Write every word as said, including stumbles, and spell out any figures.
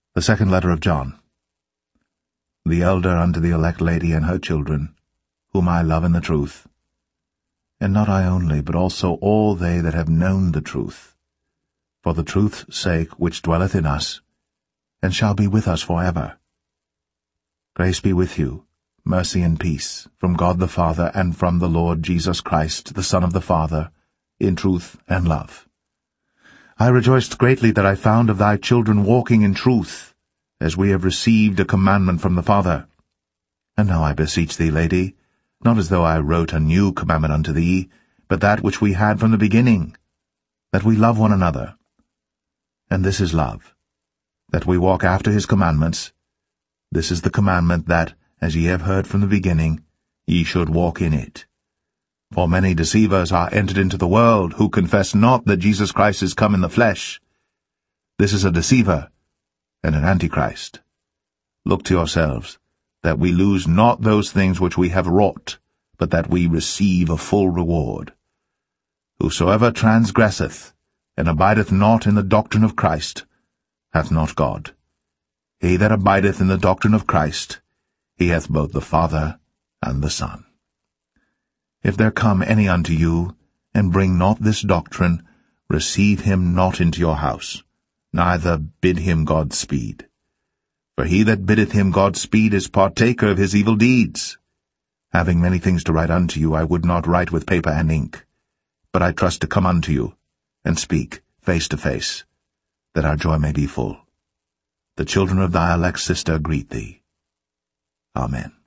The second letter of John. The elder unto the elect lady and her children, whom I love in the truth, and not I only, but also all they that have known the truth, for the truth's sake which dwelleth in us, and shall be with us for ever. Grace be with you, mercy and peace, from God the Father, and from the Lord Jesus Christ, the Son of the Father, in truth and love. I rejoiced greatly that I found of thy children walking in truth, as we have received a commandment from the Father. And now I beseech thee, lady, not as though I wrote a new commandment unto thee, but that which we had from the beginning, that we love one another. And this is love, that we walk after his commandments. This is the commandment that, as ye have heard from the beginning, ye should walk in it. For many deceivers are entered into the world, who confess not that Jesus Christ is come in the flesh. This is a deceiver and an antichrist. Look to yourselves, that we lose not those things which we have wrought, but that we receive a full reward. Whosoever transgresseth, and abideth not in the doctrine of Christ, hath not God. He that abideth in the doctrine of Christ, he hath both the Father and the Son. If there come any unto you, and bring not this doctrine, receive him not into your house, neither bid him God speed. For he that biddeth him God speed is partaker of his evil deeds. Having many things to write unto you, I would not write with paper and ink, but I trust to come unto you, and speak face to face, that our joy may be full. The children of thy elect sister greet thee. Amen.